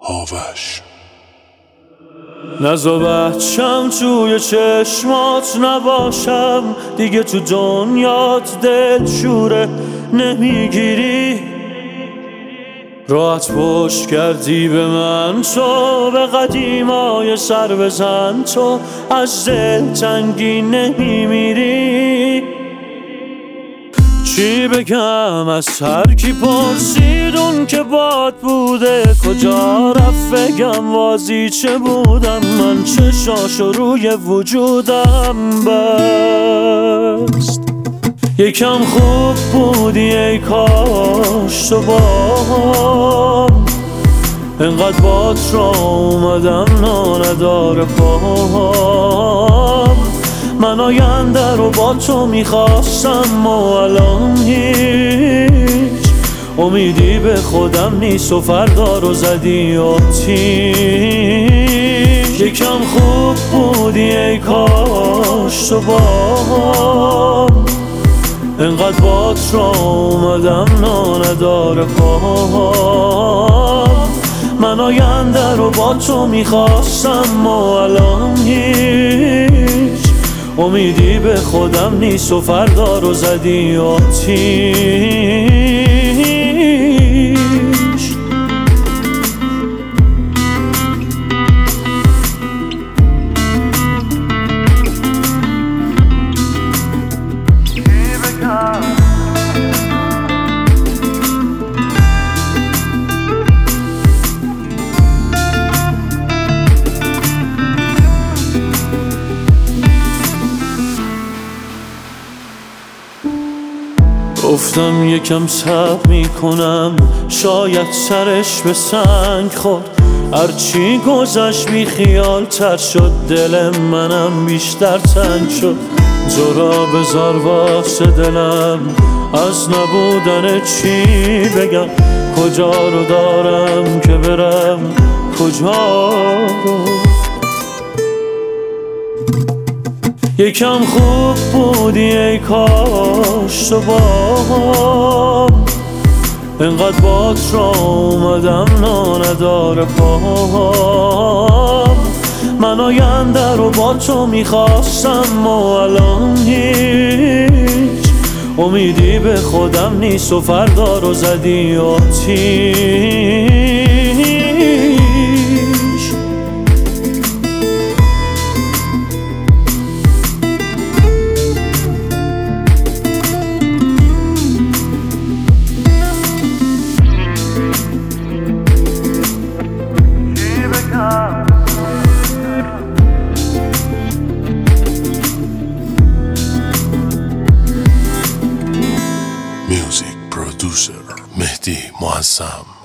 آوش. نزا بچم توی چشمات نباشم دیگه، تو دنیات دلشوره نمیگیری، راحت پشت کردی به من، تو به قدیمای سر بزن، تو از دل تنگی نمیمیری. چی بگم از هر کی پرسید اون که باد بوده، کجا رفت بگم وازی چه بودم من، چشاشو روی وجودم بست. یکم خوب بودی ای کاش تو باهم، انقدر بات را اومدم نداره پاهم. من آینده رو با تو میخواستم و الان هیچ امیدی به خودم نیست و فردا رو زدی آتیش. یکم خوب بودی ای کاش تو باهم، انقدر بات را اومدم نداره پاهم. من آینده رو با تو میخواستم و الان هیچ امیدی به خودم نیست و فردا رو زدی آتیش. گفتم یکم صبر میکنم، شاید سرش به سنگ خورد، هرچی گذشت بی خیال تر شد، دل منم بیشتر تنگ شد. تو را بذار واسه دلم، از نبودن چی بگم، کجا رو دارم که برم کجا رو. یکم خوب بودی ای کاش تو باهم، انقدر بات را اومدم نداره پاهم. من آینده رو با تو میخواستم و الان هیچ امیدی به خودم نیست و فردا رو زدی آتیش. Music producer مهدی معظم.